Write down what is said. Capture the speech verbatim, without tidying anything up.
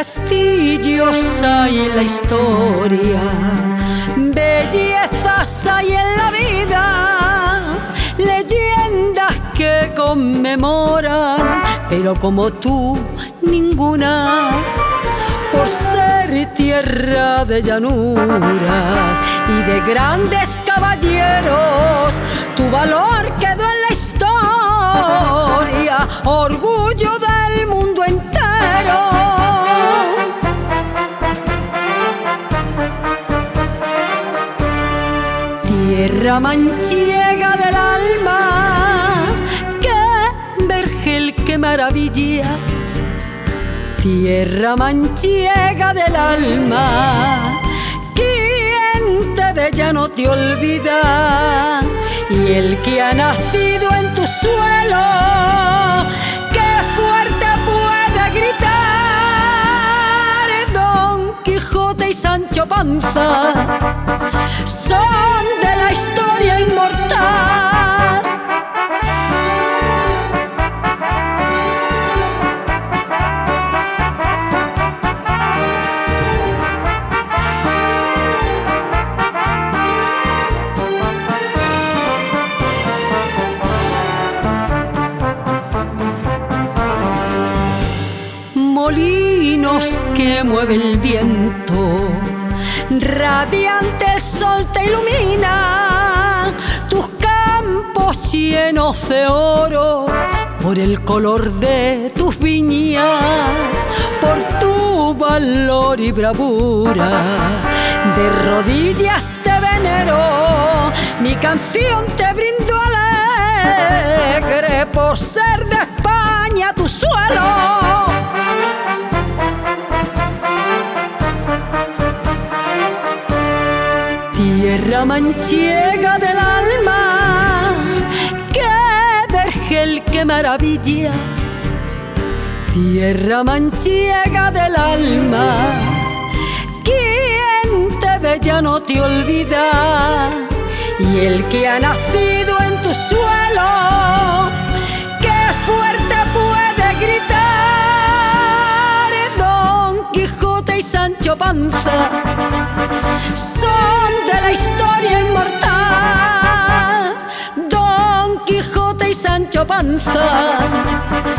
castillos hay en la historia, bellezas hay en la vida, leyendas que conmemoran, pero como tú ninguna, por ser tierra de llanuras y de grandes caballeros, tu valor quedó en la historia, orgullo del mundo entero. Tierra manchega del alma, qué vergel, qué maravilla. Tierra manchega del alma, quien te ve ya no te olvida, y el que ha nacido en tu suelo, qué fuerte puede gritar. Don Quijote y Sancho Panza son de la historia inmortal. Molinos que mueve el viento, radiante el sol te ilumina, tus campos llenos de oro, por el color de tus viñas, por tu valor y bravura, de rodillas te venero, mi canción te brindo alegre, por ser de España tu suelo. Tierra manchega del alma, qué vergel, qué maravilla. Tierra manchega del alma, quien te ve ya no te olvida, y el que ha nacido en tu suelo, qué fuerte puede gritar. Don Quijote y Sancho Panza son de la historia inmortal. Don Quijote y Sancho Panza